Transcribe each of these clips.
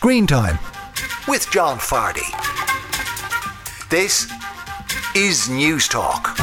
Screen Time with John Fardy. This is News Talk.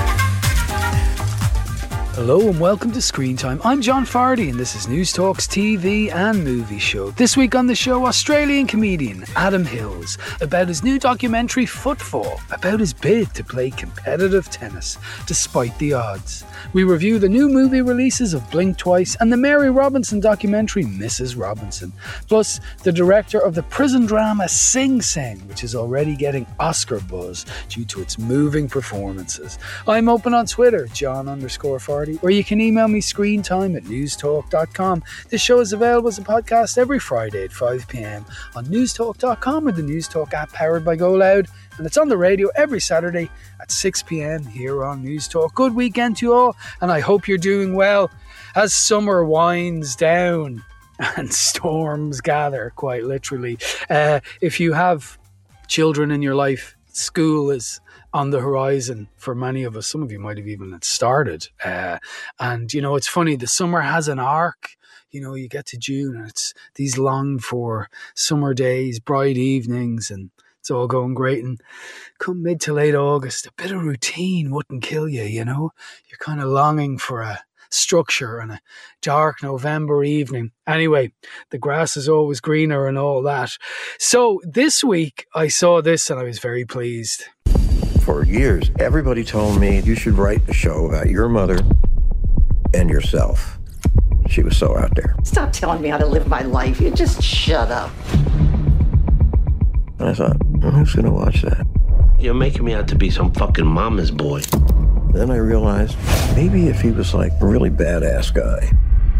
Hello and welcome to Screen Time. I'm John Fardy and this is News Talk's TV and movie show. This week on the show, Australian comedian Adam Hills about his new documentary Footfall, about his bid to play competitive tennis despite the odds. We review the new movie releases of Blink Twice and the Mary Robinson documentary Mrs. Robinson, plus the director of the prison drama Sing Sing, which is already getting Oscar buzz due to its moving performances. I'm open on Twitter, John_Fardy, or you can email me screentime@newstalk.com. This show is available as a podcast every Friday at 5 p.m. on newstalk.com or the Newstalk app powered by GoLoud, and it's on the radio every Saturday at 6 p.m. here on Newstalk. Good weekend to you all, and I hope you're doing well as summer winds down and storms gather, quite literally. If you have children in your life, school is on the horizon for many of us. Some of you might have even started. And, you know, it's funny, the summer has an arc. You know, you get to June and it's these longed for summer days, bright evenings, and it's all going great. And come mid to late August, a bit of routine wouldn't kill you, you know? You're kind of longing for a structure and a dark November evening. Anyway, the grass is always greener and all that. So this week I saw this and I was very pleased. For years, everybody told me you should write a show about your mother and yourself. She was so out there. Stop telling me how to live my life. You just shut up. And I thought, who's going to watch that? You're making me out to be some fucking mama's boy. Then I realized maybe if he was like a really badass guy.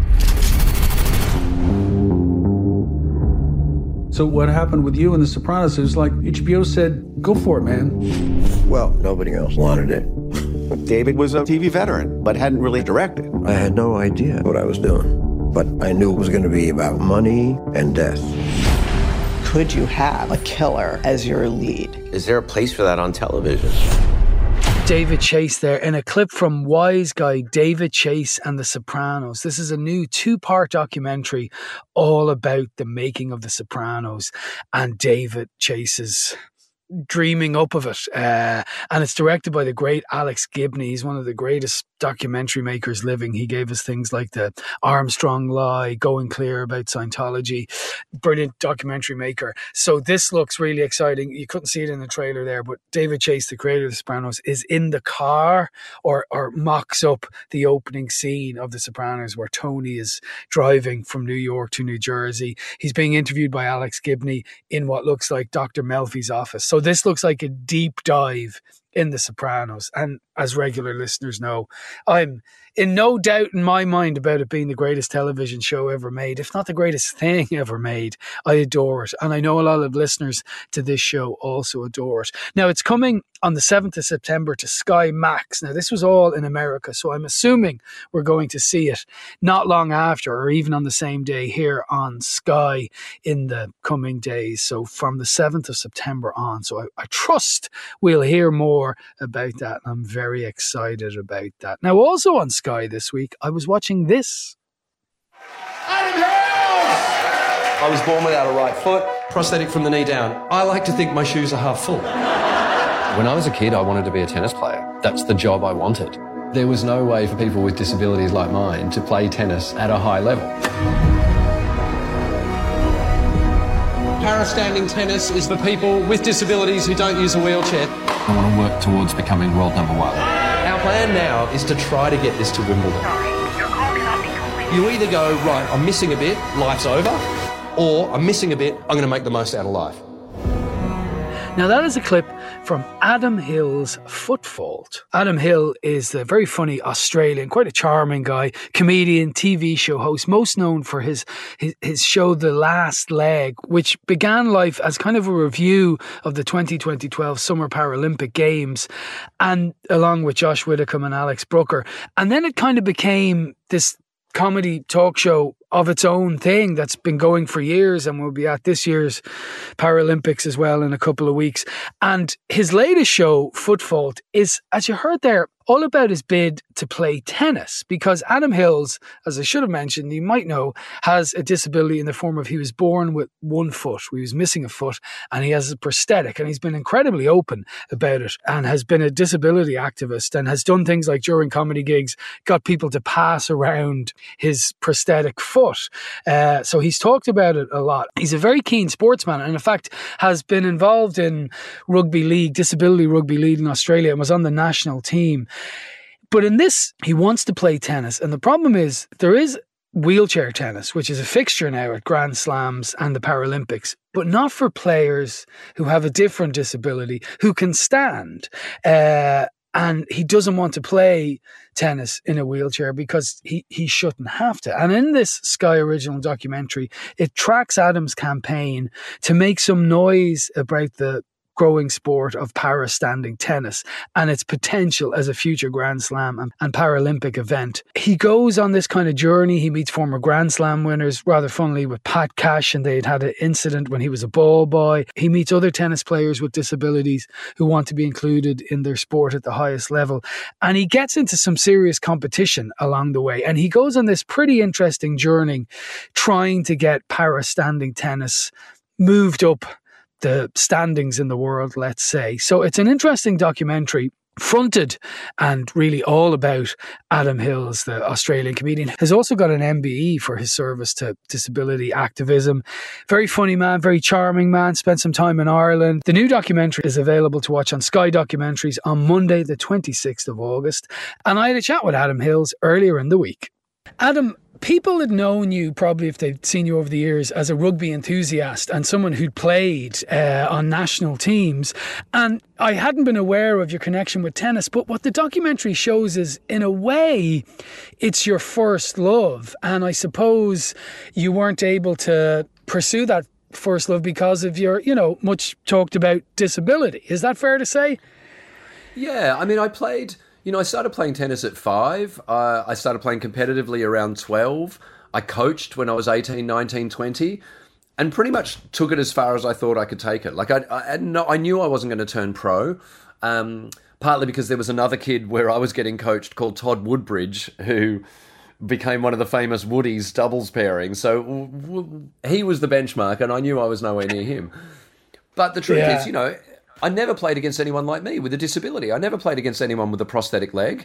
So what happened with you and The Sopranos? It was like HBO said, go for it, man. Well, nobody else wanted it. David was a TV veteran, but hadn't really directed. I had no idea what I was doing, but I knew it was going to be about money and death. Could you have a killer as your lead? Is there a place for that on television? David Chase there in a clip from Wise Guy, David Chase and The Sopranos. This is a new 2-part documentary all about the making of The Sopranos and David Chase's dreaming up of it. And it's directed by the great Alex Gibney. He's one of the greatest documentary makers living. He gave us things like the Armstrong Lie, Going Clear about Scientology. Brilliant documentary maker. So this looks really exciting. You couldn't see it in the trailer there, but David Chase, the creator of The Sopranos, is in the car or mocks up the opening scene of The Sopranos where Tony is driving from New York to New Jersey. He's being interviewed by Alex Gibney in what looks like Dr. Melfi's office. So this looks like a deep dive in The Sopranos. And as regular listeners know, I'm in no doubt in my mind about it being the greatest television show ever made, if not the greatest thing ever made. I adore it. And I know a lot of listeners to this show also adore it. Now, it's coming on the 7th of September to Sky Max. Now, this was all in America, so I'm assuming we're going to see it not long after or even on the same day here on Sky in the coming days. So from the 7th of September on. So I trust we'll hear more about that. I'm very excited about that. Now, also on Sky this week, I was watching this. Adam Hills! I was born without a right foot, prosthetic from the knee down. I like to think my shoes are half full. When I was a kid, I wanted to be a tennis player. That's the job I wanted. There was no way for people with disabilities like mine to play tennis at a high level. Parastanding tennis is for people with disabilities who don't use a wheelchair. I want to work towards becoming world number one. Our plan now is to try to get this to Wimbledon. You either go, right, I'm missing a bit, life's over, or I'm missing a bit, I'm going to make the most out of life. Now that is a clip from Adam Hill's Foot Fault. Adam Hill is the very funny Australian, quite a charming guy, comedian, TV show host, most known for his show The Last Leg, which began life as kind of a review of the 2012 Summer Paralympic Games, and along with Josh Widdicombe and Alex Brooker. And then it kind of became this comedy talk show of its own thing that's been going for years and will be at this year's Paralympics as well in a couple of weeks. And his latest show, Foot Fault, is, as you heard there, all about his bid to play tennis, because Adam Hills, as I should have mentioned, you might know, has a disability in the form of he was born with one foot. He was missing a foot and he has a prosthetic, and he's been incredibly open about it and has been a disability activist and has done things like during comedy gigs, got people to pass around his prosthetic foot. So he's talked about it a lot. He's a very keen sportsman and in fact has been involved in rugby league, disability rugby league in Australia, and was on the national team. But in this, he wants to play tennis. And the problem is there is wheelchair tennis, which is a fixture now at Grand Slams and the Paralympics, but not for players who have a different disability, who can stand. And he doesn't want to play tennis in a wheelchair because he shouldn't have to. And in this Sky original documentary, it tracks Adam's campaign to make some noise about the growing sport of para-standing tennis and its potential as a future Grand Slam and Paralympic event. He goes on this kind of journey. He meets former Grand Slam winners, rather funnily with Pat Cash, and they'd had an incident when he was a ball boy. He meets other tennis players with disabilities who want to be included in their sport at the highest level. And he gets into some serious competition along the way. And he goes on this pretty interesting journey trying to get para-standing tennis moved up the standings in the world, let's say. So it's an interesting documentary, fronted and really all about Adam Hills, the Australian comedian. Has also got an MBE for his service to disability activism. Very funny man, very charming man, spent some time in Ireland. The new documentary is available to watch on Sky Documentaries on Monday, the 26th of August. And I had a chat with Adam Hills earlier in the week. Adam, people had known you, probably if they'd seen you over the years, as a rugby enthusiast and someone who'd played on national teams. And I hadn't been aware of your connection with tennis, but what the documentary shows is, in a way, it's your first love. And I suppose you weren't able to pursue that first love because of your, much talked about disability. Is that fair to say? Yeah, I mean, I started playing tennis at 5. I started playing competitively around 12. I coached when I was 18, 19, 20, and pretty much took it as far as I thought I could take it. Like I knew I wasn't going to turn pro, partly because there was another kid where I was getting coached called Todd Woodbridge, who became one of the famous Woodies doubles pairing. So he was the benchmark, and I knew I was nowhere near him. But the truth is, I never played against anyone like me with a disability. I never played against anyone with a prosthetic leg.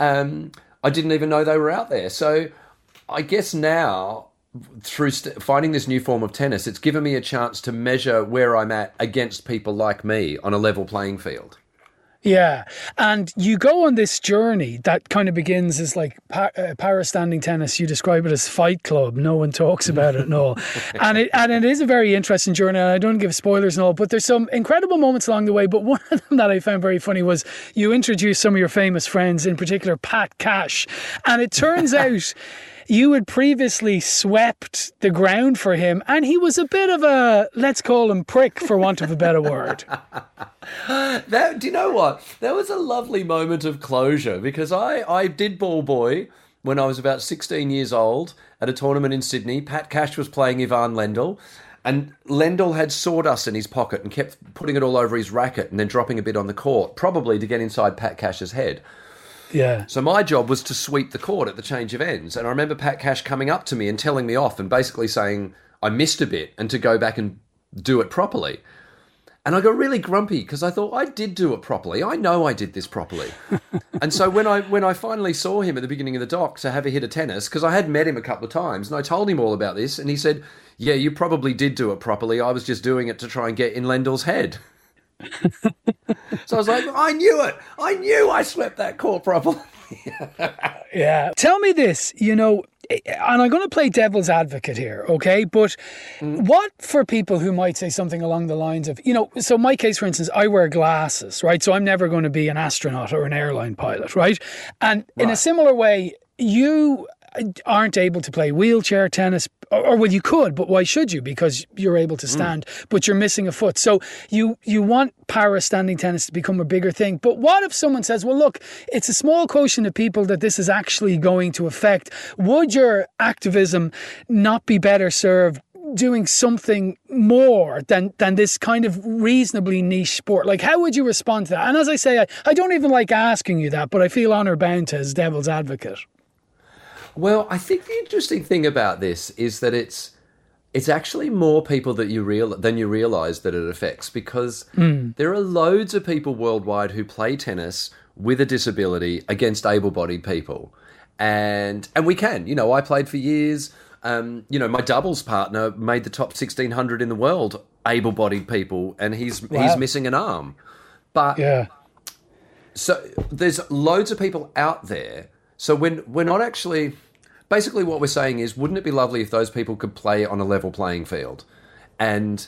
I didn't even know they were out there. So I guess now, through finding this new form of tennis, it's given me a chance to measure where I'm at against people like me on a level playing field. Yeah, and you go on this journey that kind of begins as like para-standing tennis. You describe it as Fight Club. No one talks about it and all. and it is a very interesting journey, and I don't give spoilers and all, but there's some incredible moments along the way. But one of them that I found very funny was you introduced some of your famous friends, in particular Pat Cash, and it turns out you had previously swept the ground for him, and he was a bit of a, let's call him prick, for want of a better word. Do you know what? That was a lovely moment of closure, because I did ball boy when I was about 16 years old at a tournament in Sydney. Pat Cash was playing Ivan Lendl, and Lendl had sawdust in his pocket and kept putting it all over his racket and then dropping a bit on the court, probably to get inside Pat Cash's head. Yeah. So my job was to sweep the court at the change of ends. And I remember Pat Cash coming up to me and telling me off and basically saying I missed a bit and to go back and do it properly. And I got really grumpy because I thought I did do it properly. I know I did this properly. And so when I finally saw him at the beginning of the doc to have a hit of tennis, because I had met him a couple of times and I told him all about this, and he said, yeah, you probably did do it properly. I was just doing it to try and get in Lendl's head. So I was like, I knew it. I knew I swept that court properly. Yeah. Tell me this, and I'm going to play devil's advocate here, okay? But what for people who might say something along the lines of, so my case, for instance, I wear glasses, right? So I'm never going to be an astronaut or an airline pilot, right? And in a similar way, you aren't able to play wheelchair tennis, or well, you could, but why should you? Because you're able to stand, but you're missing a foot. So you want para-standing tennis to become a bigger thing. But what if someone says, well, look, it's a small quotient of people that this is actually going to affect. Would your activism not be better served doing something more than this kind of reasonably niche sport? Like, how would you respond to that? And as I say, I don't even like asking you that, but I feel honour bound to as devil's advocate. Well, I think the interesting thing about this is that it's actually more people than you realise that it affects, because there are loads of people worldwide who play tennis with a disability against able-bodied people. And we can. You know, I played for years. You know, my doubles partner made the top 1,600 in the world, able-bodied people, and he's missing an arm. But so there's loads of people out there. So we're not actually... Basically what we're saying is, wouldn't it be lovely if those people could play on a level playing field? And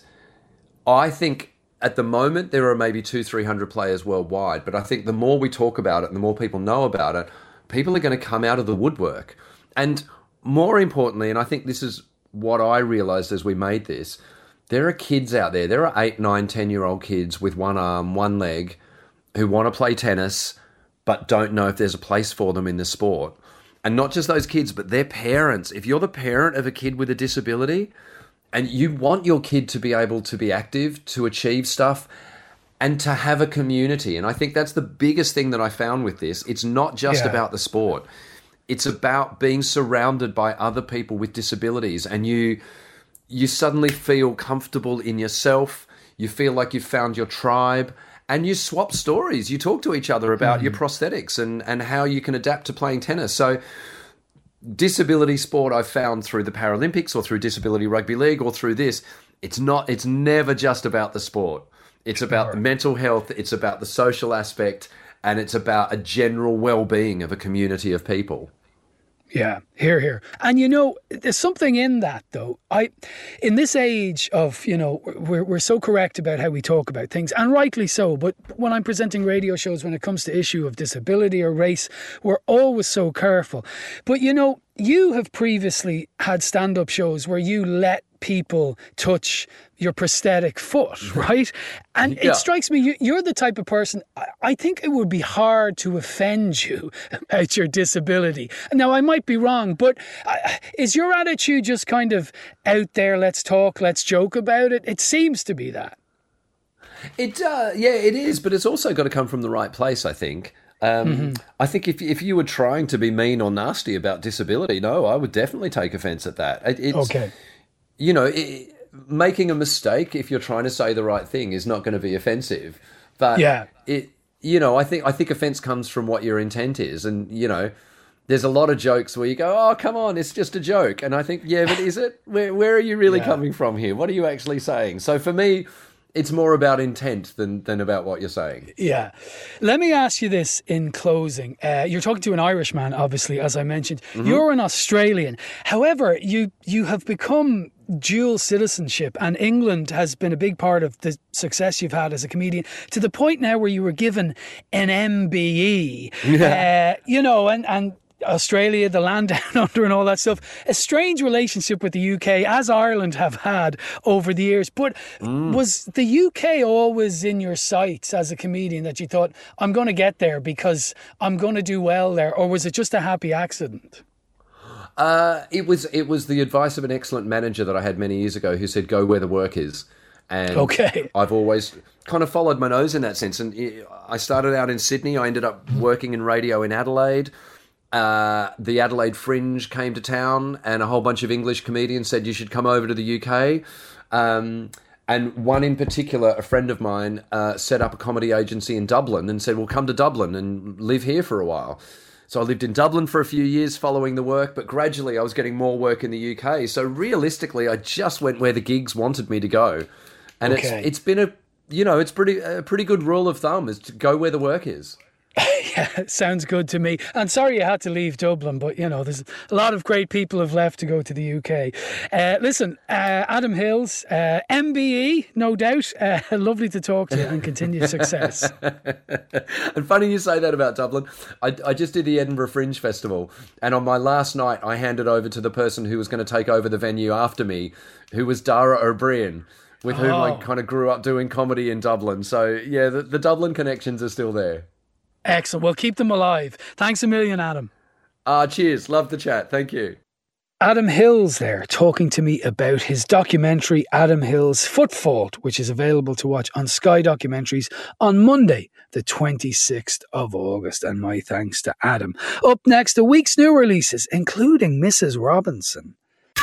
I think at the moment there are maybe 200-300 players worldwide, but I think the more we talk about it and the more people know about it, people are going to come out of the woodwork. And more importantly, and I think this is what I realised as we made this, there are kids out there, there are 8, 9, 10-year-old kids with one arm, one leg, who want to play tennis but don't know if there's a place for them in the sport. And not just those kids, but their parents. If you're the parent of a kid with a disability and you want your kid to be able to be active, to achieve stuff, and to have a community, and I think that's the biggest thing that I found with this. It's not just about the sport. It's about being surrounded by other people with disabilities, and you suddenly feel comfortable in yourself. You feel like you've found your tribe. And you swap stories. You talk to each other about your prosthetics and how you can adapt to playing tennis. So disability sport I've found through the Paralympics or through Disability Rugby League or through this, it's never just about the sport. It's about the mental health, it's about the social aspect, and it's about a general well-being of a community of people. Yeah, here. And, you know, there's something in that, though. In this age of, you know, we're so correct about how we talk about things, and rightly so, but when I'm presenting radio shows, when it comes to issue of disability or race, we're always so careful. But, you know, you have previously had stand-up shows where you let people touch your prosthetic foot, right? And it strikes me, you're the type of person, I think it would be hard to offend you about your disability. Now, I might be wrong, but is your attitude just kind of out there, let's talk, let's joke about it? It seems to be that. It is, but it's also got to come from the right place, I think. I think if you were trying to be mean or nasty about disability, no, I would definitely take offence at that. Okay. You know, making a mistake, if you're trying to say the right thing, is not going to be offensive. But I think offence comes from what your intent is, and you know, there's a lot of jokes where you go, "Oh, come on, it's just a joke," and I think, yeah, but is it? Where are you really coming from here? What are you actually saying? So for me, it's more about intent than about what you're saying. Yeah. Let me ask you this in closing. You're talking to an Irishman, obviously, as I mentioned. Mm-hmm. You're an Australian. However, you have become dual citizenship, and England has been a big part of the success you've had as a comedian, to the point now where you were given an MBE. And Australia, the land down under and all that stuff. A strange relationship with the UK, as Ireland have had over the years. But was the UK always in your sights as a comedian, that you thought, I'm going to get there because I'm going to do well there? Or was it just a happy accident? It was the advice of an excellent manager that I had many years ago who said, go where the work is. And I've always kind of followed my nose in that sense. And I started out in Sydney. I ended up working in radio in Adelaide. The Adelaide Fringe came to town, and a whole bunch of English comedians said you should come over to the UK. And one in particular, a friend of mine, set up a comedy agency in Dublin and said, well, come to Dublin and live here for a while. So I lived in Dublin for a few years following the work, but gradually I was getting more work in the UK. So realistically, I just went where the gigs wanted me to go. And it's been a pretty good rule of thumb, is to go where the work is. Yeah, sounds good to me. And sorry you had to leave Dublin, but, you know, there's a lot of great people have left to go to the UK. Listen, Adam Hills, MBE, no doubt. Lovely to talk to you, and continued success. And funny you say that about Dublin. I just did the Edinburgh Fringe Festival, and on my last night I handed over to the person who was going to take over the venue after me, who was Dara O'Brien, with whom I kind of grew up doing comedy in Dublin. So, yeah, the Dublin connections are still there. Excellent. Well, keep them alive. Thanks a million, Adam. Cheers. Love the chat. Thank you. Adam Hills there talking to me about his documentary Adam Hills' Foot Fault, which is available to watch on Sky Documentaries on Monday, the 26th of August. And my thanks to Adam. Up next, the week's new releases, including Mrs. Robinson.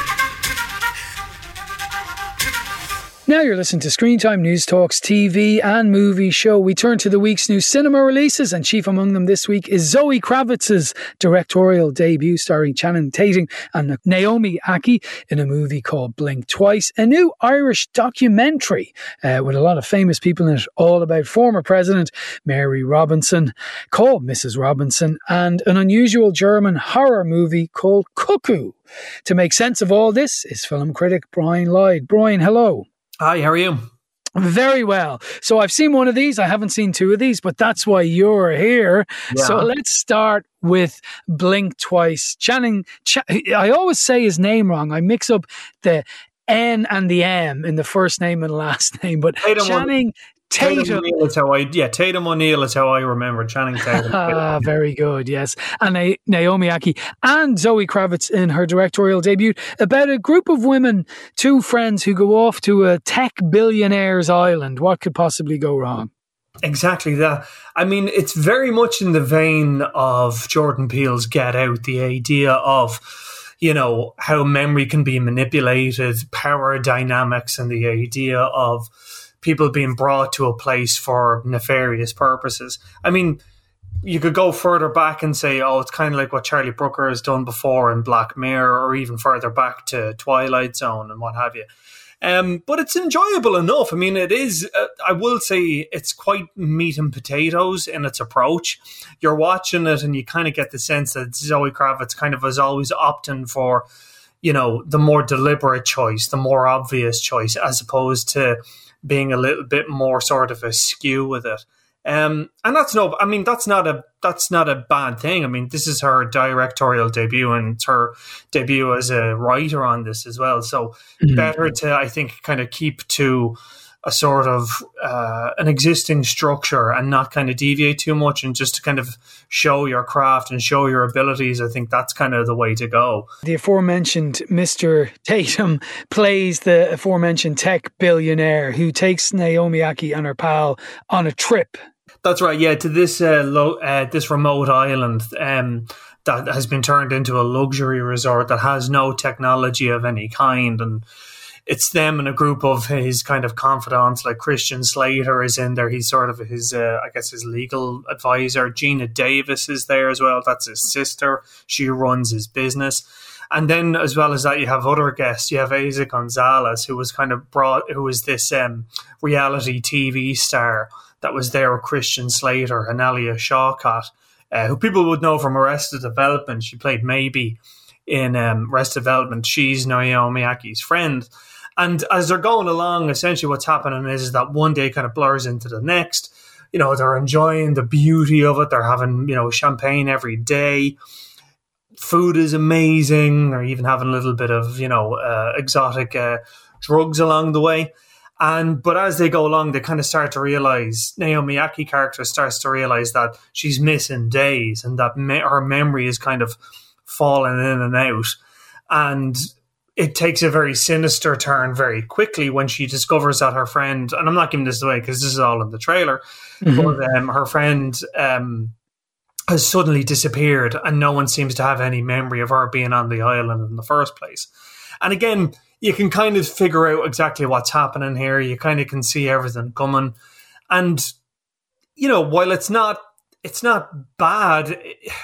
Now you're listening to Screen Time News Talks TV and movie show. We turn to the week's new cinema releases, and chief among them this week is Zoe Kravitz's directorial debut starring Channing Tatum and Naomi Ackie in a movie called Blink Twice, a new Irish documentary with a lot of famous people in it, all about former President Mary Robinson, called Mrs. Robinson, and an unusual German horror movie called Cuckoo. To make sense of all this is film critic Brian Lloyd. Brian, hello. Hi, how are you? Very well. So I've seen one of these. I haven't seen two of these, but that's why you're here. Yeah. So let's start with Blink Twice. I always say his name wrong. I mix up the N and the M in the first name and last name, but Channing Tatum. Tatum O'Neill is how I remember Channing Tatum. Very good, yes. And Naomi Ackie and Zoe Kravitz in her directorial debut about a group of women, two friends who go off to a tech billionaire's island. What could possibly go wrong? Exactly that. I mean, it's very much in the vein of Jordan Peele's Get Out, the idea of, you know, how memory can be manipulated, power dynamics, and the idea of people being brought to a place for nefarious purposes. I mean, you could go further back and say, oh, it's kind of like what Charlie Brooker has done before in Black Mirror, or even further back to Twilight Zone and what have you. But it's enjoyable enough. I mean, it is, I will say it's quite meat and potatoes in its approach. You're watching it and you kind of get the sense that Zoe Kravitz kind of is always opting for, you know, the more deliberate choice, the more obvious choice, as opposed to being a little bit more sort of askew with it. And that's not a bad thing. I mean, this is her directorial debut and it's her debut as a writer on this as well. So better to, I think, kind of keep to a sort of an existing structure and not kind of deviate too much, and just to kind of show your craft and show your abilities. I think that's kind of the way to go. The aforementioned Mr. Tatum plays the aforementioned tech billionaire who takes Naomi Ackie and her pal on a trip. That's right, yeah, to this this remote island that has been turned into a luxury resort that has no technology of any kind, and it's them and a group of his kind of confidants, like Christian Slater is in there. He's sort of his, I guess, his legal advisor. Gina Davis is there as well. That's his sister. She runs his business. And then, as well as that, you have other guests. You have Eiza Gonzalez, who was who was this reality TV star that was there with Christian Slater and Alia Shawkat, who people would know from Arrested Development. She played Maybe in Arrested Development. She's Naomi Akkie's friend. And as they're going along, essentially what's happening is that one day kind of blurs into the next. You know, they're enjoying the beauty of it. They're having, you know, champagne every day. Food is amazing. They're even having a little bit of, you know, exotic drugs along the way. But as they go along, they kind of start to realize, Naomi Ackie character starts to realize that she's missing days and that her memory is kind of falling in and out. And it takes a very sinister turn very quickly when she discovers that her friend, and I'm not giving this away because this is all in the trailer, but her friend has suddenly disappeared and no one seems to have any memory of her being on the island in the first place. And again, you can kind of figure out exactly what's happening here. You kind of can see everything coming. And, you know, while it's not bad,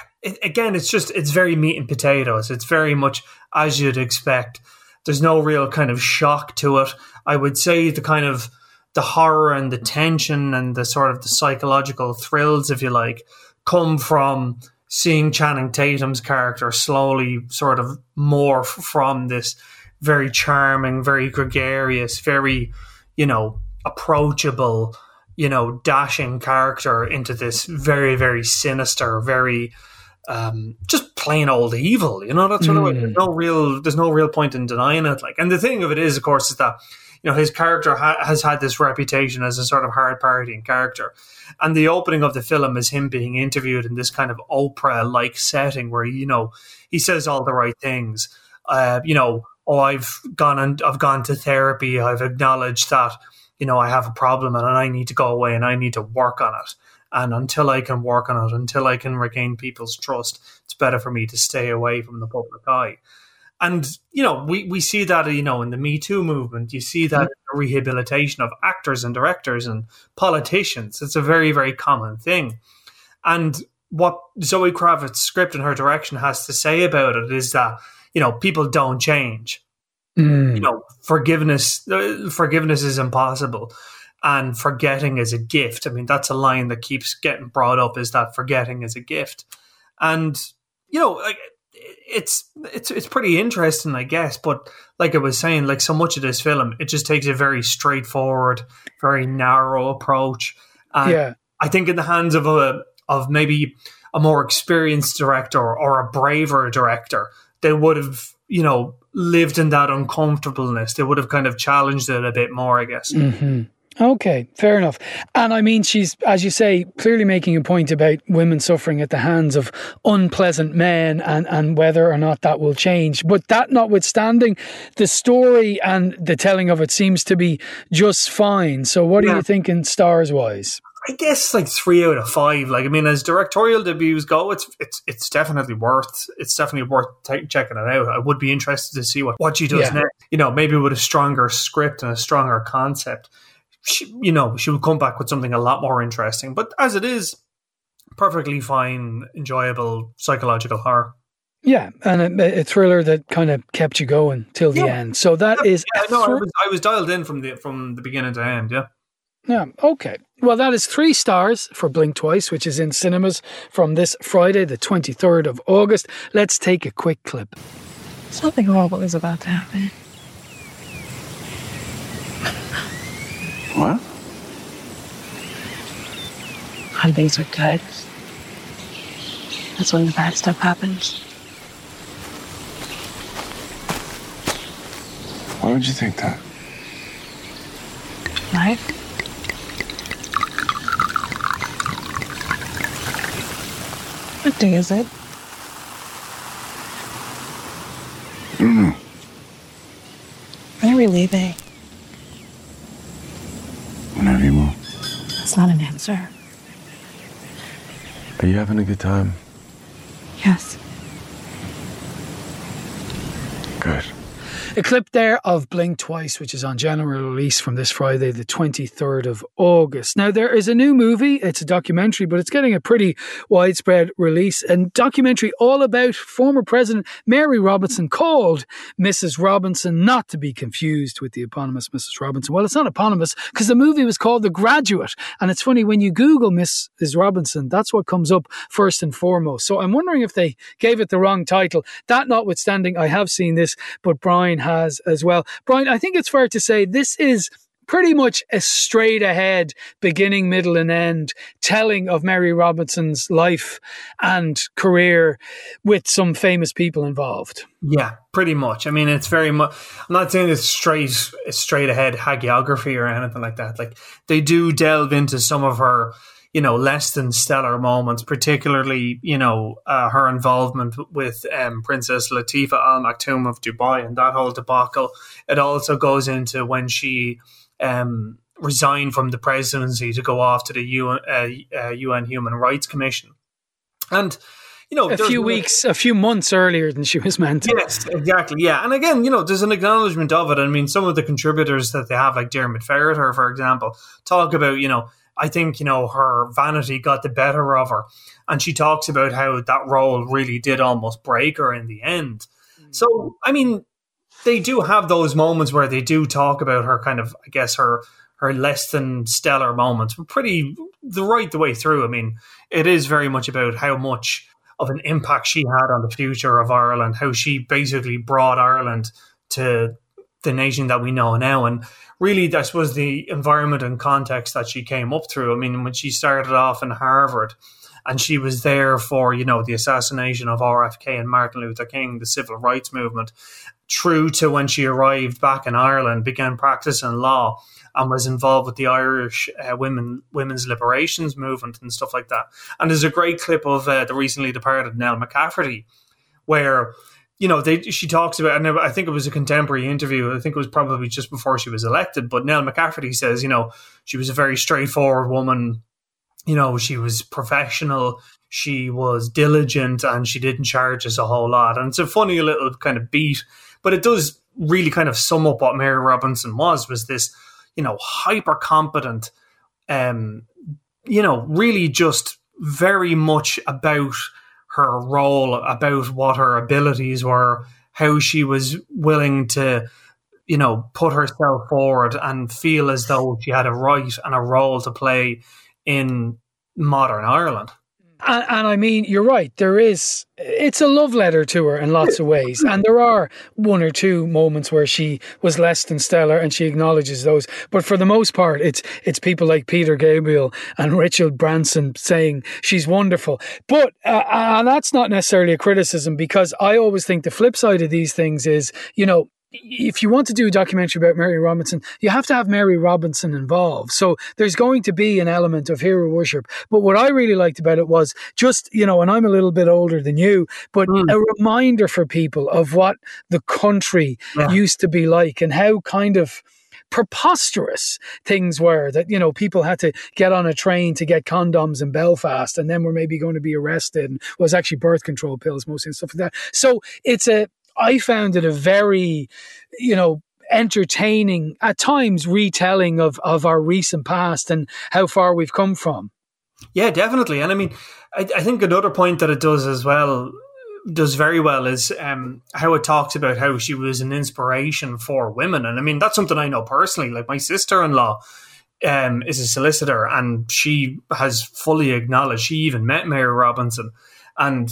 it's very meat and potatoes. It's very much as you'd expect. There's no real kind of shock to it. I would say the horror and the tension and the sort of the psychological thrills, if you like, come from seeing Channing Tatum's character slowly sort of morph from this very charming, very gregarious, very, you know, approachable, you know, dashing character into this very, very sinister, very just plain old evil. You know, that's sort of way. There's no real point in denying it. Like, and the thing of it is, of course, is that, you know, his character has had this reputation as a sort of hard partying character. And the opening of the film is him being interviewed in this kind of Oprah-like setting where, you know, he says all the right things. I've gone to therapy. I've acknowledged that, I have a problem and I need to go away and I need to work on it. And until I can work on it, until I can regain people's trust, it's better for me to stay away from the public eye. And, we see that, in the Me Too movement. You see that in the rehabilitation of actors and directors and politicians. It's a very, very common thing. And what Zoe Kravitz's script and her direction has to say about it is that, people don't change. Forgiveness is impossible. And forgetting is a gift. I mean, that's a line that keeps getting brought up, is that forgetting is a gift. And, it's pretty interesting, I guess. But like I was saying, like so much of this film, it just takes a very straightforward, very narrow approach. And I think in the hands of maybe a more experienced director or a braver director, they would have, lived in that uncomfortableness. They would have kind of challenged it a bit more, I guess. Mm-hmm. Okay, fair enough. And I mean, she's, as you say, clearly making a point about women suffering at the hands of unpleasant men and whether or not that will change. But that notwithstanding, the story and the telling of it seems to be just fine. So what are you thinking stars-wise? I guess like 3 out of 5. Like, I mean, as directorial debuts go, it's definitely worth checking it out. I would be interested to see what she does next. Maybe with a stronger script and a stronger concept. She would come back with something a lot more interesting. But as it is, perfectly fine, enjoyable psychological horror. Yeah, and a thriller that kind of kept you going till the end. So that is. I was dialed in from the beginning to end. Yeah. Yeah, okay. Well, that is 3 stars for Blink Twice, which is in cinemas from this Friday, the 23rd of August. Let's take a quick clip. Something horrible is about to happen. What? When things are good, that's when the bad stuff happens. Why would you think that? Life. What day is it? I don't know. When are we leaving? Whenever you want. That's not an answer. Are you having a good time? Yes. Good. A clip there of Blink Twice, which is on general release from this Friday, the 23rd of August. Now, there is a new movie. It's a documentary, but it's getting a pretty widespread release. A documentary all about former President Mary Robinson, called Mrs. Robinson, not to be confused with the eponymous Mrs. Robinson. Well, it's not eponymous because the movie was called The Graduate. And it's funny, when you Google Mrs. Robinson, that's what comes up first and foremost. So I'm wondering if they gave it the wrong title. That notwithstanding, I have seen this, but Brian has as well. Brian, I think it's fair to say this is pretty much a straight ahead, beginning, middle and end telling of Mary Robinson's life and career with some famous people involved. Yeah, pretty much. I mean, it's very much, I'm not saying it's straight ahead hagiography or anything like that. Like, they do delve into some of her, less than stellar moments, particularly, her involvement with Princess Latifa Al Maktoum of Dubai and that whole debacle. It also goes into when she resigned from the presidency to go off to the UN Human Rights Commission. And, a few months earlier than she was meant to. Yes, exactly. Yeah. And again, there's an acknowledgement of it. I mean, some of the contributors that they have, like Dermot Ferreter, for example, talk about, I think, her vanity got the better of her. And she talks about how that role really did almost break her in the end. So, I mean, they do have those moments where they do talk about her kind of, I guess, her less than stellar moments, but the way through. I mean, it is very much about how much of an impact she had on the future of Ireland, how she basically brought Ireland to the nation that we know now. And really, I suppose the environment and context that she came up through. I mean, when she started off in Harvard and she was there for, the assassination of RFK and Martin Luther King, the civil rights movement, true to when she arrived back in Ireland, began practicing law and was involved with the Irish women's liberations movement and stuff like that. And there's a great clip of the recently departed Nell McCafferty, where she talks about, and I think it was a contemporary interview. I think it was probably just before she was elected. But Nell McCafferty says, she was a very straightforward woman. She was professional, she was diligent, and she didn't charge us a whole lot. And it's a funny little kind of beat, but it does really kind of sum up what Mary Robinson was this, hyper competent, really just very much about her role, about what her abilities were, how she was willing to, put herself forward and feel as though she had a right and a role to play in modern Ireland. And I mean, you're right. It's a love letter to her in lots of ways. And there are one or two moments where she was less than stellar and she acknowledges those. But for the most part, it's people like Peter Gabriel and Richard Branson saying she's wonderful. But, and that's not necessarily a criticism, because I always think the flip side of these things is, if you want to do a documentary about Mary Robinson, you have to have Mary Robinson involved. So there's going to be an element of hero worship. But what I really liked about it was just, and I'm a little bit older than you, but a reminder for people of what the country used to be like and how kind of preposterous things were, that, people had to get on a train to get condoms in Belfast and then were maybe going to be arrested, and was actually birth control pills mostly and stuff like that. So I found it a very, entertaining, at times, retelling of our recent past and how far we've come from. Yeah, definitely. And I mean, I think another point that it does very well is how it talks about how she was an inspiration for women. And I mean, that's something I know personally. Like, my sister-in-law is a solicitor, and she has fully acknowledged she even met Mary Robinson. And,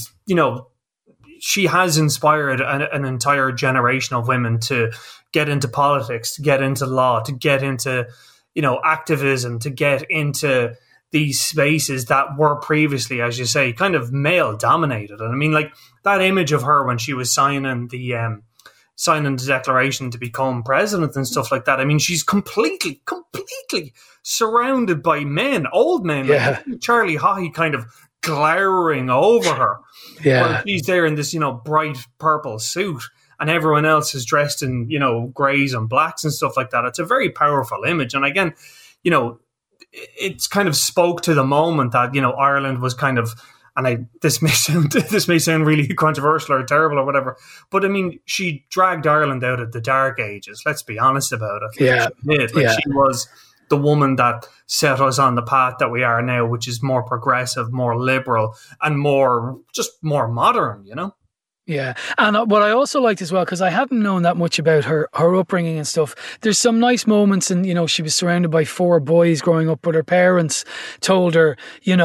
she has inspired an entire generation of women to get into politics, to get into law, to get into, activism, to get into these spaces that were previously, as you say, kind of male dominated. And I mean, like, that image of her when she was signing the declaration to become president and stuff like that. I mean, she's completely surrounded by men, old men, like Charlie Haughey kind of glowering over her. While she's there in this, bright purple suit, and everyone else is dressed in, greys and blacks and stuff like that. It's a very powerful image. And again, it's kind of spoke to the moment that, Ireland was kind of, and this may sound really controversial or terrible or whatever, but I mean, she dragged Ireland out of the dark ages. Let's be honest about it. She did. She was the woman that set us on the path that we are now, which is more progressive, more liberal, and more modern, Yeah. And what I also liked as well, because I hadn't known that much about her upbringing and stuff, there's some nice moments, and, she was surrounded by 4 boys growing up, but her parents told her,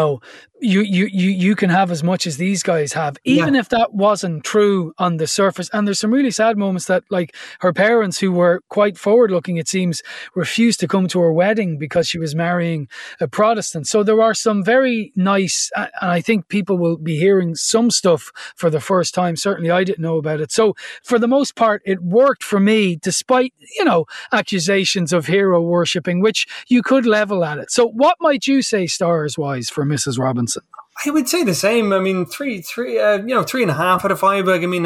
you can have as much as these guys have, even if that wasn't true on the surface. And there's some really sad moments that, like, her parents, who were quite forward looking, it seems, refused to come to her wedding because she was marrying a Protestant. So there are some very nice, and I think people will be hearing some stuff for the first time. Certainly I didn't know about it. So for the most part, it worked for me, despite, accusations of hero worshipping, which you could level at it. So what might you say, stars wise, for Mrs. Robinson? I would say the same. I mean, 3.5 out of 5. Like, I mean,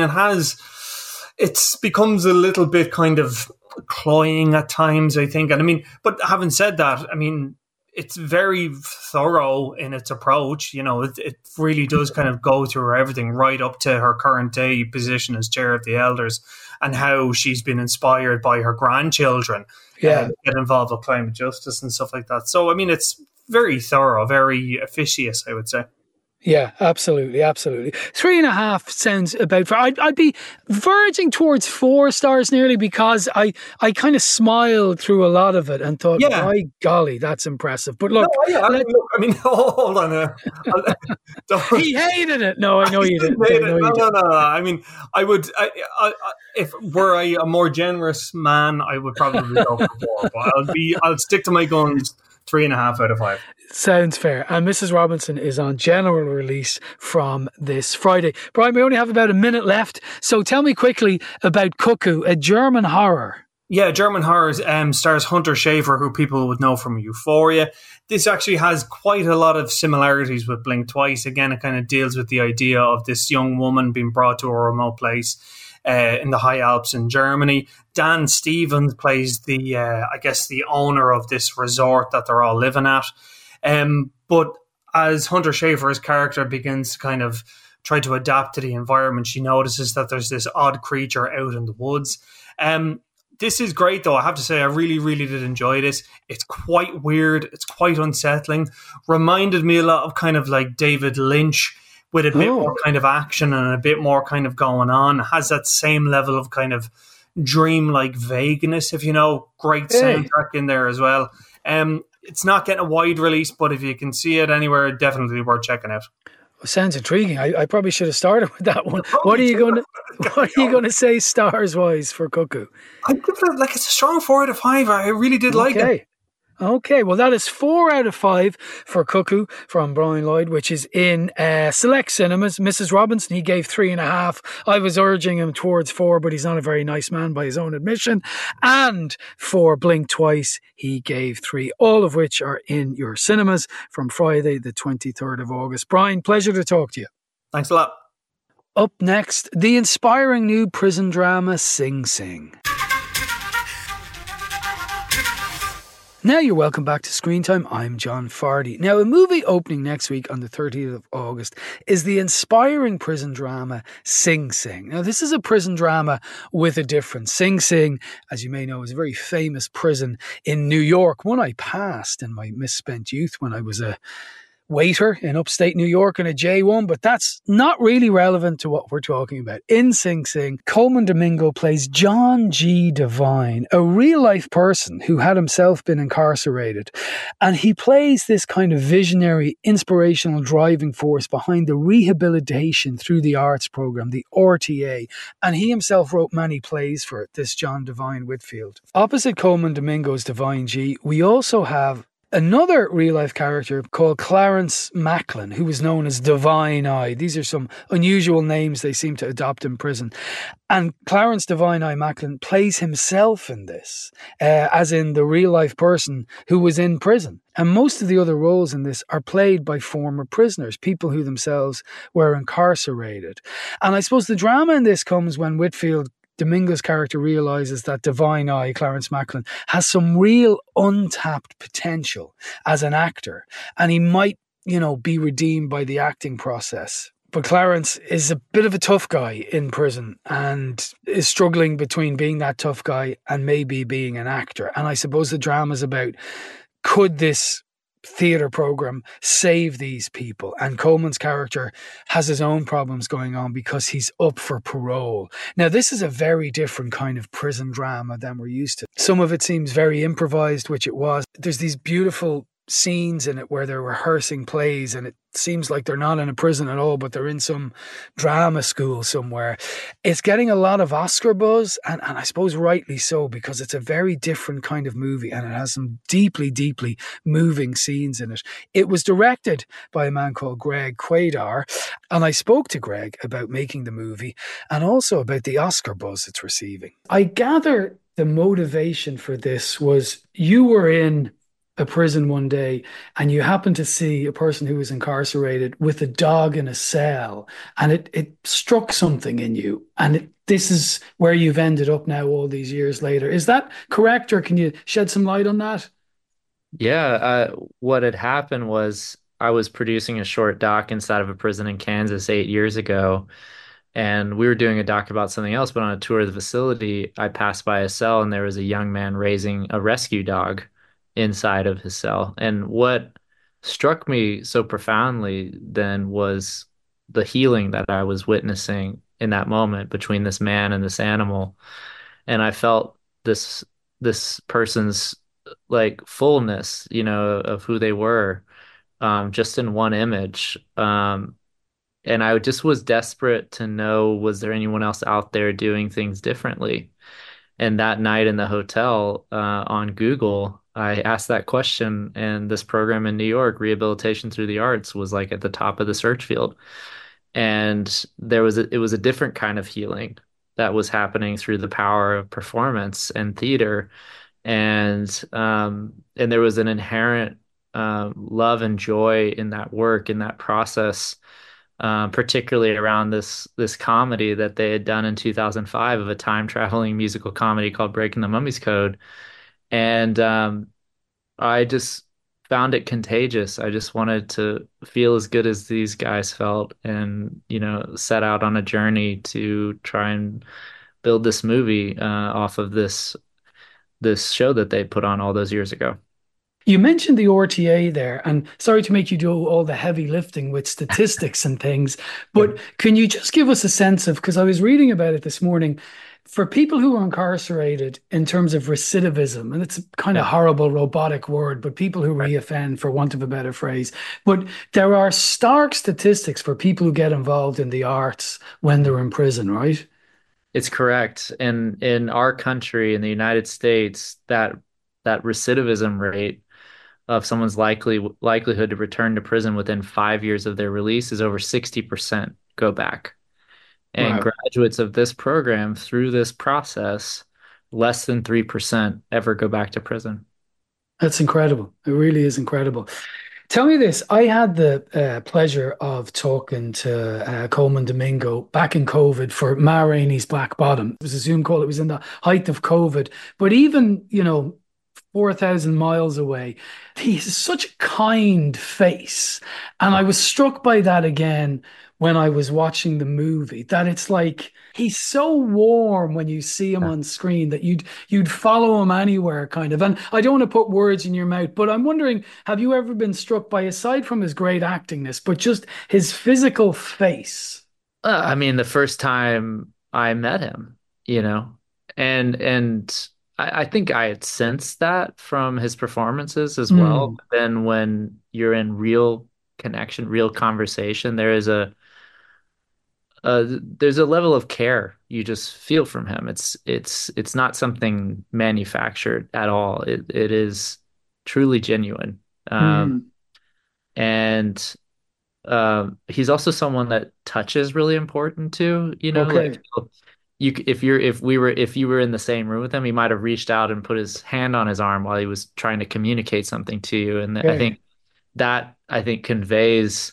it becomes a little bit kind of cloying at times, I think. And I mean, but having said that, I mean, it's very thorough in its approach. It really does kind of go through everything right up to her current day position as chair of the elders, and how she's been inspired by her grandchildren get involved with climate justice and stuff like that. So, I mean, it's very thorough, very officious, I would say. Yeah, absolutely. 3.5 sounds about fair. I'd be verging towards 4 stars nearly, because I kind of smiled through a lot of it and thought, by golly, that's impressive. But look, hold on. He hated it. No, I know you didn't. No. I mean, I would, if were I a more generous man, I would probably go for 4. But I'll stick to my guns. 3.5 out of 5. Sounds fair. And Mrs. Robinson is on general release from this Friday. Brian, we only have about a minute left, so tell me quickly about Cuckoo, a German horror. Yeah, German horror stars Hunter Schafer, who people would know from Euphoria. This actually has quite a lot of similarities with Blink Twice. Again, it kind of deals with the idea of this young woman being brought to a remote place in the high Alps in Germany. Dan Stevens plays the, I guess, the owner of this resort that they're all living at. But as Hunter Schafer's character begins to kind of try to adapt to the environment, she notices that there's this odd creature out in the woods. This is great, though. I have to say, I really, really did enjoy this. It's quite weird. It's quite unsettling. Reminded me a lot of kind of like David Lynch with a bit more kind of action and a bit more kind of going on. It has that same level of kind of dreamlike vagueness, if you know. Great soundtrack in there as well. It's not getting a wide release, but if you can see it anywhere, definitely worth checking out. Sounds intriguing. I probably should have started with that one. What are you going to say stars wise for Cuckoo? I give it it's a strong 4 out of 5. I really did like it. Okay, well that is 4 out of 5 for Cuckoo from Brian Lloyd, which is in select cinemas. Mrs. Robinson, he gave 3.5. I was urging him towards 4, but he's not a very nice man by his own admission. And for Blink Twice, he gave 3, all of which are in your cinemas from Friday the 23rd of August. Brian, pleasure to talk to you. Thanks a lot. Up next, the inspiring new prison drama Sing Sing. Now you're welcome back to Screen Time. I'm John Fardy. Now, a movie opening next week on the 30th of August is the inspiring prison drama Sing Sing. Now, this is a prison drama with a difference. Sing Sing, as you may know, is a very famous prison in New York, one I passed in my misspent youth when I was a waiter in upstate New York in a J1, but that's not really relevant to what we're talking about. In Sing Sing, Coleman Domingo plays John G. Devine, a real-life person who had himself been incarcerated, and he plays this kind of visionary, inspirational driving force behind the Rehabilitation Through the Arts program, the RTA, and he himself wrote many plays for it, this John Devine Whitfield. Opposite Coleman Domingo's Devine G, we also have another real-life character called Clarence Macklin, who was known as Divine Eye. These are some unusual names they seem to adopt in prison. And Clarence Divine Eye Macklin plays himself in this, as in the real-life person who was in prison. And most of the other roles in this are played by former prisoners, people who themselves were incarcerated. And I suppose the drama in this comes when Whitfield Domingo's character realises that Divine Eye, Clarence Macklin, has some real untapped potential as an actor, and he might, be redeemed by the acting process. But Clarence is a bit of a tough guy in prison and is struggling between being that tough guy and maybe being an actor. And I suppose the drama's about, could this theatre program save these people? And Coleman's character has his own problems going on because he's up for parole. Now, this is a very different kind of prison drama than we're used to. Some of it seems very improvised, which it was. There's these beautiful scenes in it where they're rehearsing plays and it seems like they're not in a prison at all, but they're in some drama school somewhere. It's getting a lot of Oscar buzz, and I suppose rightly so, because it's a very different kind of movie and it has some deeply, deeply moving scenes in it. It was directed by a man called Greg Quadar, and I spoke to Greg about making the movie and also about the Oscar buzz it's receiving. I gather the motivation for this was you were in a prison one day and you happened to see a person who was incarcerated with a dog in a cell, and it struck something in you, and this is where you've ended up now all these years later. Is that correct, or can you shed some light on that? Yeah, what had happened was I was producing a short doc inside of a prison in Kansas 8 years ago, and we were doing a doc about something else, but on a tour of the facility, I passed by a cell and there was a young man raising a rescue dog inside of his cell. And what struck me so profoundly then was the healing that I was witnessing in that moment between this man and this animal. And I felt this person's fullness, of who they were, just in one image. And I just was desperate to know, was there anyone else out there doing things differently? And that night in the hotel, on Google, I asked that question, and this program in New York, Rehabilitation Through the Arts, was at the top of the search field. And it was a different kind of healing that was happening through the power of performance and theater. And there was an inherent love and joy in that work, in that process, particularly around this comedy that they had done in 2005 of a time traveling musical comedy called Breaking the Mummy's Code. And I just found it contagious. I just wanted to feel as good as these guys felt, and set out on a journey to try and build this movie off of this show that they put on all those years ago. You mentioned the RTA there, and sorry to make you do all the heavy lifting with statistics and things, but can you just give us a sense of, because I was reading about it this morning, for people who are incarcerated in terms of recidivism, and it's a kind of horrible robotic word, but people who reoffend, for want of a better phrase, but there are stark statistics for people who get involved in the arts when they're in prison, right? It's correct. And in our country, in the United States, that recidivism rate of someone's likelihood to return to prison within 5 years of their release is over 60% go back. And Wow. graduates of this program through this process, less than 3% ever go back to prison. That's incredible. It really is incredible. Tell me this. I had the pleasure of talking to Coleman Domingo back in COVID for Ma Rainey's Black Bottom. It was a Zoom call. It was in the height of COVID. But even, 4,000 miles away, he has such a kind face. And I was struck by that again when I was watching the movie, that it's like he's so warm when you see him on screen that you'd follow him anywhere, kind of. And I don't want to put words in your mouth, but I'm wondering, have you ever been struck by, aside from his great actingness, but just his physical face? I mean, the first time I met him, and I think I had sensed that from his performances as well. Mm. But then when you're in real connection, real conversation, there's a level of care you just feel from him. It's not something manufactured at all. It is truly genuine. Mm. And he's also someone that touch is really important too. Okay. Like if you were in the same room with him, he might have reached out and put his hand on his arm while he was trying to communicate something to you. And Okay. I think conveys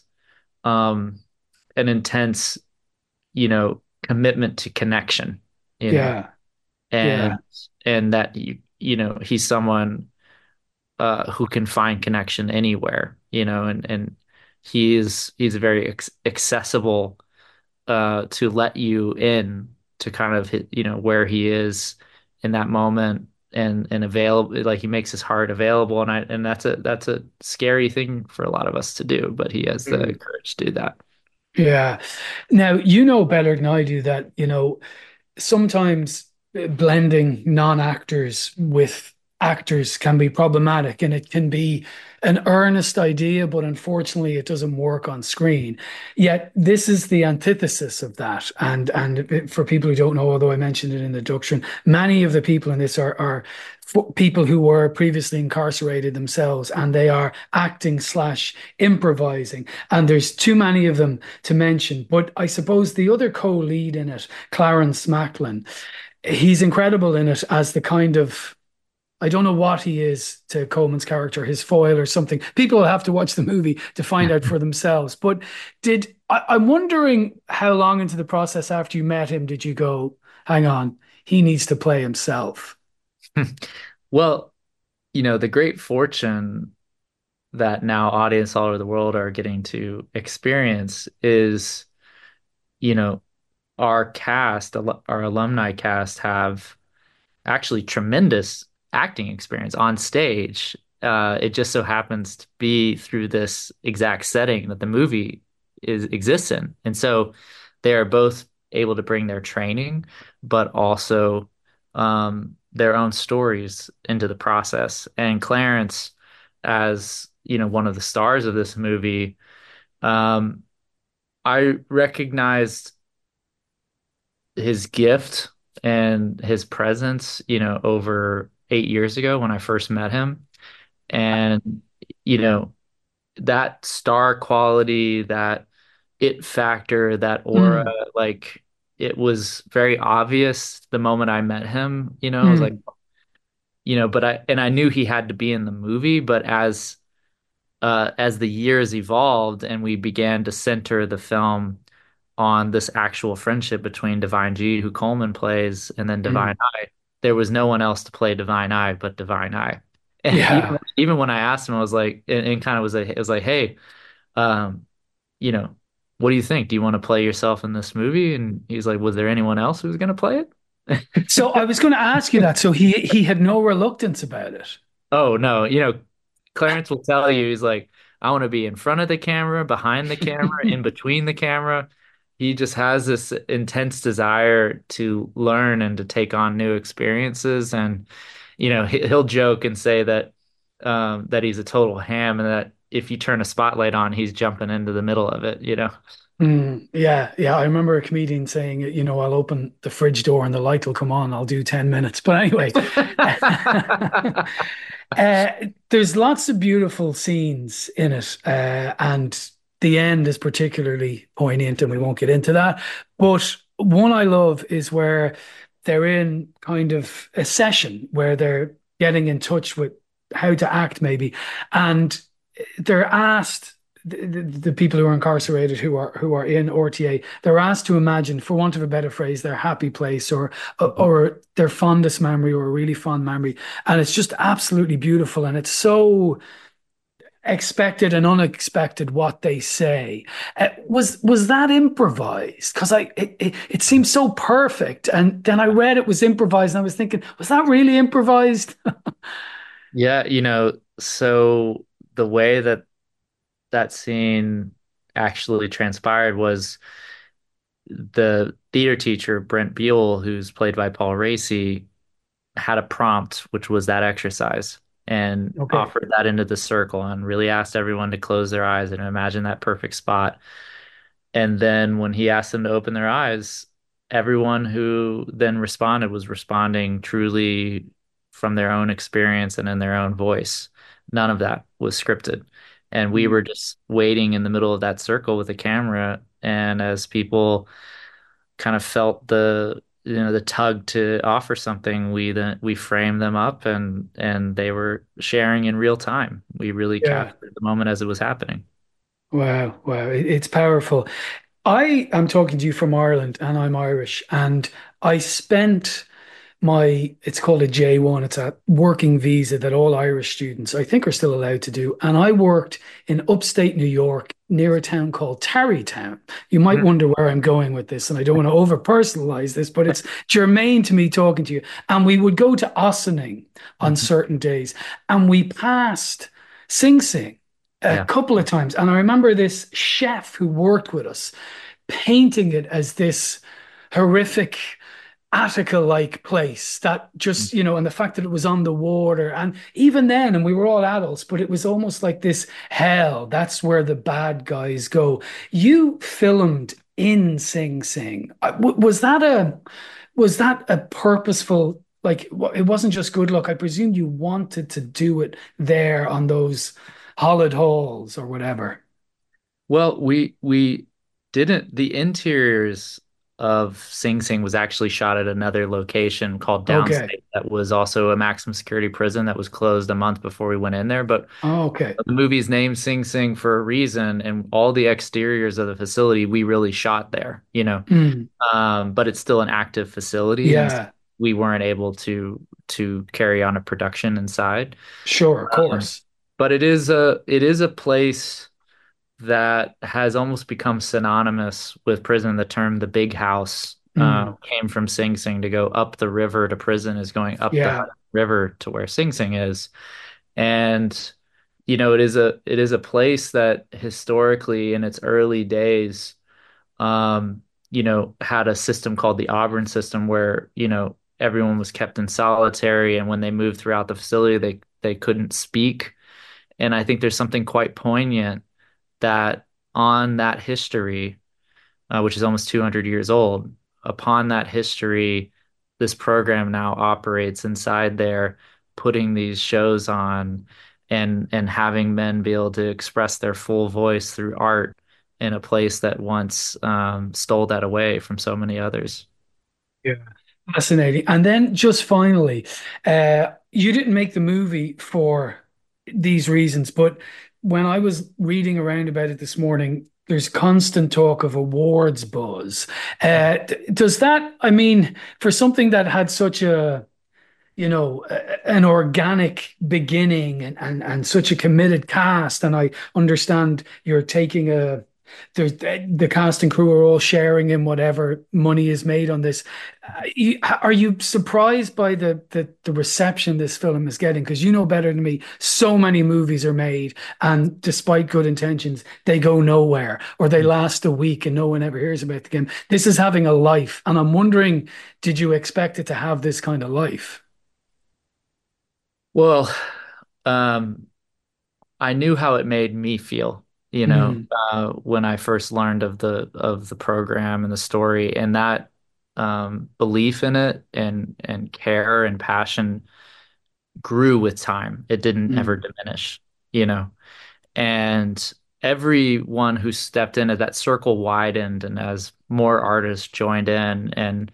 an intense, commitment to connection, Yeah. and Yeah. that he's someone who can find connection anywhere, and he's very accessible to let you in to kind of hit, where he is in that moment, and available, like he makes his heart available, and that's a scary thing for a lot of us to do, but he has the Mm. courage to do that. Yeah. Now, you know better than I do that, sometimes blending non-actors with actors can be problematic, and it can be an earnest idea, but unfortunately it doesn't work on screen. Yet this is the antithesis of that. And for people who don't know, although I mentioned it in the introduction, many of the people in this are people who were previously incarcerated themselves, and they are acting slash improvising. And there's too many of them to mention. But I suppose the other co-lead in it, Clarence Macklin, he's incredible in it as the kind of, I don't know what he is to Coleman's character, his foil or something. People will have to watch the movie to find out for themselves. But I'm wondering how long into the process after you met him did you go, hang on, he needs to play himself? Well, the great fortune that now audience all over the world are getting to experience is, you know, our cast, our alumni cast, have actually tremendous acting experience on stage. It just so happens to be through this exact setting that the movie exists in, and so they are both able to bring their training, but also their own stories into the process. And Clarence, as one of the stars of this movie, um, I recognized his gift and his presence, over 8 years ago when I first met him. And, you know, that star quality, that it factor, that aura, Mm, like it was very obvious the moment I met him, I was like, mm, but I knew he had to be in the movie, but as as the years evolved and we began to center the film on this actual friendship between Divine G, who Coleman plays, and then Divine I, there was no one else to play Divine I but Divine I. And even when I asked him, I was like, and kind of it was like, hey, you know, what do you think? Do you want to play yourself in this movie? And he's like, was there anyone else who was going to play it? So I was going to ask you that. So he had no reluctance about it. Oh no, Clarence will tell you, he's like, I want to be in front of the camera, behind the camera, in between the camera. He just has this intense desire to learn and to take on new experiences. And, he'll joke and say that that he's a total ham and that if you turn a spotlight on, he's jumping into the middle of it, Yeah. I remember a comedian saying, I'll open the fridge door and the light will come on. I'll do 10 minutes. But anyway, there's lots of beautiful scenes in it. And the end is particularly poignant, and we won't get into that. But one I love is where they're in kind of a session where they're getting in touch with how to act, maybe. And they're asked, the people who are incarcerated, who are in RTA, they're asked to imagine, for want of a better phrase, their happy place or their fondest memory or a really fond memory. And it's just absolutely beautiful. And it's so expected and unexpected what they say. Was that improvised? Because it seems so perfect. And then I read it was improvised and I was thinking, was that really improvised? Yeah, so the way that scene actually transpired was the theater teacher, Brent Buell, who's played by Paul Raci, had a prompt, which was that exercise, and offered that into the circle and really asked everyone to close their eyes and imagine that perfect spot. And then when he asked them to open their eyes, everyone who then responded was responding truly from their own experience and in their own voice. None of that was scripted. And we were just waiting in the middle of that circle with a camera. And as people kind of felt the tug to offer something, we framed them up and they were sharing in real time. We really captured the moment as it was happening. Wow. It's powerful. I am talking to you from Ireland and I'm Irish, and I spent it's called a J1. It's a working visa that all Irish students, I think, are still allowed to do. And I worked in upstate New York near a town called Tarrytown. You might wonder where I'm going with this, and I don't want to over personalize this, but it's germane to me talking to you. And we would go to Ossining on certain days, and we passed Sing Sing a couple of times. And I remember this chef who worked with us painting it as this horrific Attica-like place that just, and the fact that it was on the water, and even then, and we were all adults, but it was almost like this hell. That's where the bad guys go. You filmed in Sing Sing. Was that a purposeful, like, it wasn't just good luck? I presume you wanted to do it there on those hollowed halls or whatever. Well, we didn't. The interiors of Sing Sing was actually shot at another location called Downstate that was also a maximum security prison that was closed a month before we went in there. But the movie's named Sing Sing for a reason, and all the exteriors of the facility we really shot there, but it's still an active facility. Yeah. We weren't able to carry on a production inside. Sure, of course. But it is a place that has almost become synonymous with prison. The term "the big house" came from Sing Sing. To go up the river to prison is going up the river to where Sing Sing is. And it is a place that historically in its early days had a system called the Auburn system where everyone was kept in solitary, and when they moved throughout the facility they couldn't speak. And I think there's something quite poignant that on that history, which is almost 200 years old, upon that history, this program now operates inside there, putting these shows on and having men be able to express their full voice through art in a place that once stole that away from so many others. Yeah, fascinating. And then just finally, you didn't make the movie for these reasons, but when I was reading around about it this morning, there's constant talk of awards buzz. Does that, I mean, for something that had such a, an organic beginning and such a committed cast, and I understand you're taking the cast and crew are all sharing in whatever money is made on this. Are you surprised by the reception this film is getting? Because you know better than me, so many movies are made, and despite good intentions, they go nowhere or they last a week and no one ever hears about them. This is having a life, and I'm wondering, did you expect it to have this kind of life? Well, I knew how it made me feel, when I first learned of the program and the story, and that belief in it and care and passion grew with time. It didn't ever diminish, And everyone who stepped into that circle widened, and as more artists joined in, and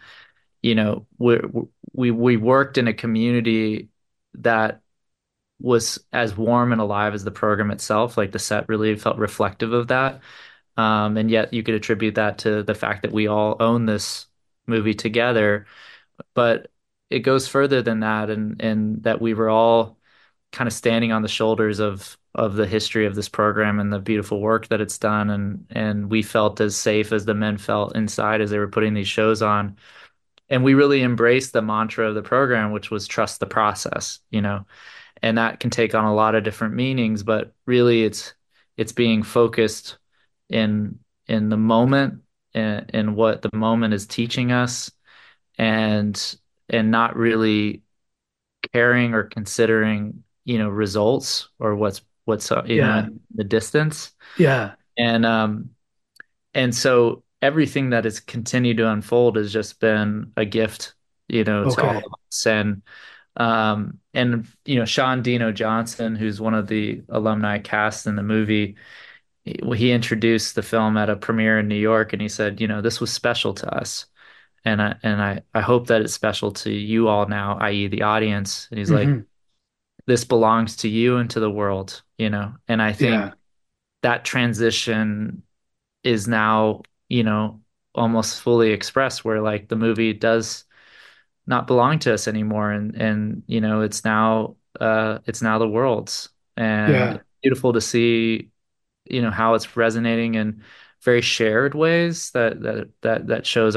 we worked in a community that was as warm and alive as the program itself. Like, the set really felt reflective of that. And yet you could attribute that to the fact that we all own this movie together. But it goes further than that, and that we were all kind of standing on the shoulders of the history of this program and the beautiful work that it's done. And we felt as safe as the men felt inside as they were putting these shows on. And we really embraced the mantra of the program, which was trust the process, and that can take on a lot of different meanings, but really it's being focused in the moment and what the moment is teaching us, and not really caring or considering, results or what's in the distance. Yeah. And so everything that has continued to unfold has just been a gift, to all of us. And Sean Dino Johnson, who's one of the alumni cast in the movie, he introduced the film at a premiere in New York, and he said, this was special to us, and I hope that it's special to you all now, i.e. the audience. And he's like, this belongs to you and to the world, and I think that transition is now, almost fully expressed, where like the movie does not belong to us anymore, and it's now the world's, and it's beautiful to see how it's resonating in very shared ways that shows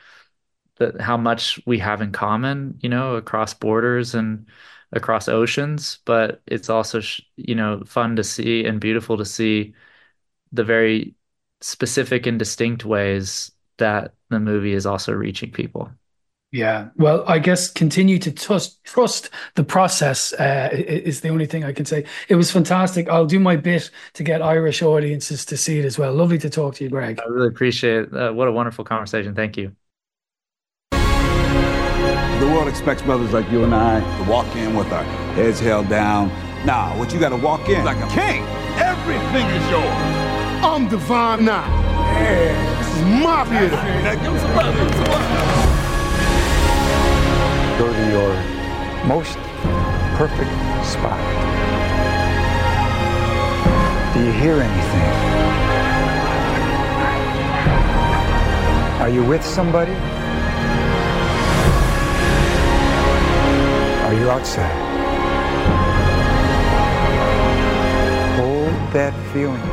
how much we have in common, across borders and across oceans. But it's also fun to see and beautiful to see the very specific and distinct ways that the movie is also reaching people. Yeah, well, I guess continue to trust the process is the only thing I can say. It was fantastic. I'll do my bit to get Irish audiences to see it as well. Lovely to talk to you, Greg. I really appreciate it. What a wonderful conversation. Thank you. The world expects brothers like you and I to walk in with our heads held down. Nah, what you got to walk in like a king. Everything is yours. I'm Divine now. Yeah. This is Mafia. Now give some love. Go to your most perfect spot. Do you hear anything? Are you with somebody? Are you outside? Hold that feeling.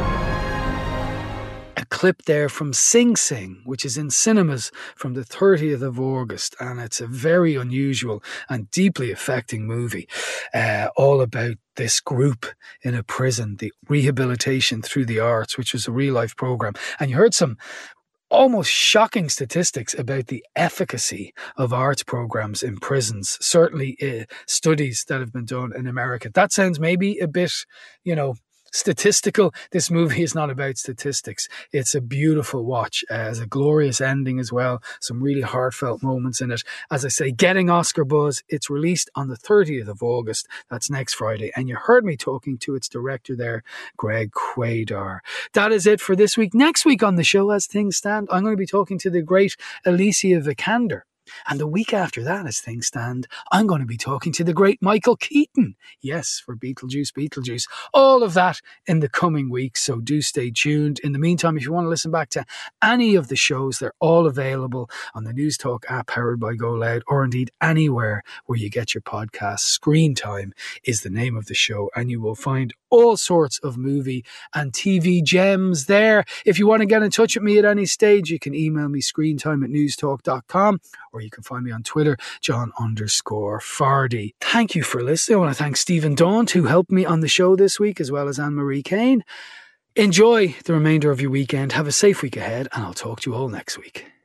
A clip there from Sing Sing, which is in cinemas from the 30th of August, and it's a very unusual and deeply affecting movie, all about this group in a prison, the rehabilitation through the arts, which was a real-life program. And you heard some almost shocking statistics about the efficacy of arts programs in prisons, certainly studies that have been done in America. That sounds maybe a bit, statistical. This movie is not about statistics. It's a beautiful watch. Has a glorious ending as well. Some really heartfelt moments in it. As I say, getting Oscar buzz. It's released on the 30th of August. That's next Friday. And you heard me talking to its director there, Greg Quaidar. That is it for this week. Next week on the show, as things stand, I'm going to be talking to the great Alicia Vikander. And the week after that, as things stand, I'm going to be talking to the great Michael Keaton. Yes, for Beetlejuice. All of that in the coming weeks, so do stay tuned. In the meantime, if you want to listen back to any of the shows, they're all available on the News Talk app powered by Go Loud, or indeed anywhere where you get your podcasts. Screen Time is the name of the show, and you will find all sorts of movie and TV gems there. If you want to get in touch with me at any stage, you can email me screentime@newstalk.com, or you can find me on Twitter, John_Fardy. Thank you for listening. I want to thank Stephen Daunt, who helped me on the show this week, as well as Anne-Marie Kane. Enjoy the remainder of your weekend. Have a safe week ahead, and I'll talk to you all next week.